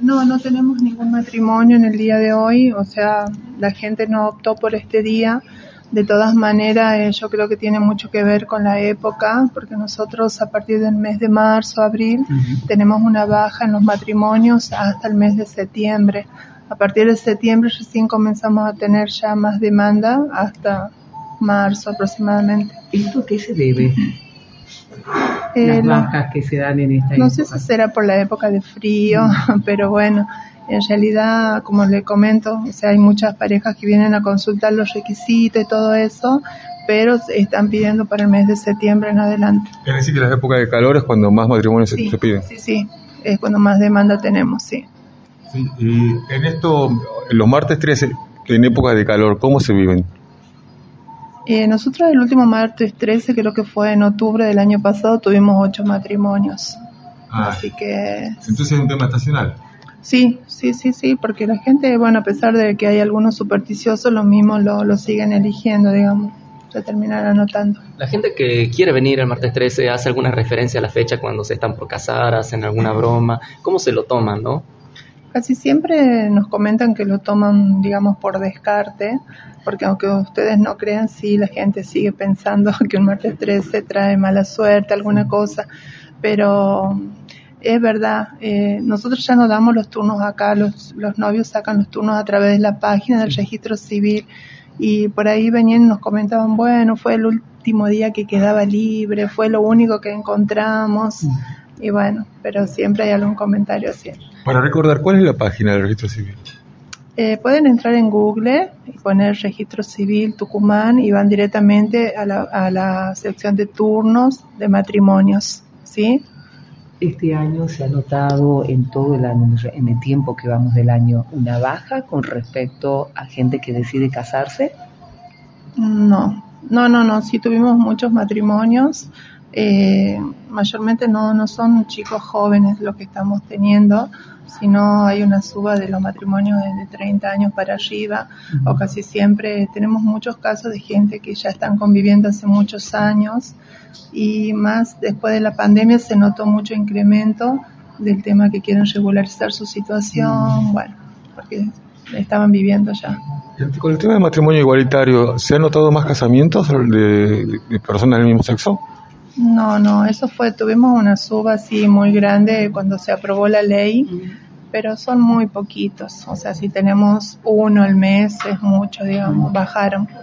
No, no tenemos ningún matrimonio en el día de hoy, o sea, la gente no optó por este día. De todas maneras, yo creo que tiene mucho que ver con la época, porque nosotros a partir del mes de marzo, abril, tenemos una baja en los matrimonios hasta el mes de septiembre. A partir de septiembre recién comenzamos a tener ya más demanda hasta marzo aproximadamente. ¿Esto a qué se debe? Las bajas que se dan en esta época. No sé si será por la época de frío, pero bueno, en realidad, como le comento, o sea, hay muchas parejas que vienen a consultar los requisitos y todo eso, pero están pidiendo para el mes de septiembre en adelante. Es decir, que la época de calor es cuando más matrimonios se piden. Sí, es cuando más demanda tenemos, sí. Sí, y en esto, los martes 13, en época de calor, ¿cómo se viven? Nosotros el último martes 13, creo que fue en octubre del año pasado, tuvimos 8 matrimonios. Así que... Entonces es un tema estacional. Sí, porque la gente, bueno, a pesar de que hay algunos supersticiosos, los mismos lo siguen eligiendo, digamos, se terminan anotando. La gente que quiere venir el martes 13 hace alguna referencia a la fecha cuando se están por casar, hacen alguna broma, ¿cómo se lo toman, no? Casi siempre nos comentan que lo toman, digamos, por descarte, porque aunque ustedes no crean, sí, la gente sigue pensando que un martes 13 trae mala suerte, alguna cosa, pero es verdad, nosotros ya no damos los turnos acá, los novios sacan los turnos a través de la página del registro civil, y por ahí venían y nos comentaban, bueno, fue el último día que quedaba libre, fue lo único que encontramos, y bueno, pero siempre hay algún comentario así. Para recordar, ¿cuál es la página del registro civil? Pueden entrar en Google y poner Registro Civil Tucumán y van directamente a la sección de turnos de matrimonios, ¿sí? Este año se ha notado en todo el año, en el tiempo que vamos del año, una baja con respecto a gente que decide casarse. No, sí tuvimos muchos matrimonios, mayormente no son chicos jóvenes lo que estamos teniendo, sino hay una suba de los matrimonios de 30 años para arriba, o casi siempre tenemos muchos casos de gente que ya están conviviendo hace muchos años, y más después de la pandemia se notó mucho incremento del tema que quieren regularizar su situación, bueno, porque estaban viviendo ya. Con el tema del matrimonio igualitario, ¿se han notado más casamientos de personas del mismo sexo? No, tuvimos una suba así muy grande cuando se aprobó la ley, pero son muy poquitos, o sea, si tenemos uno al mes es mucho, digamos, bajaron.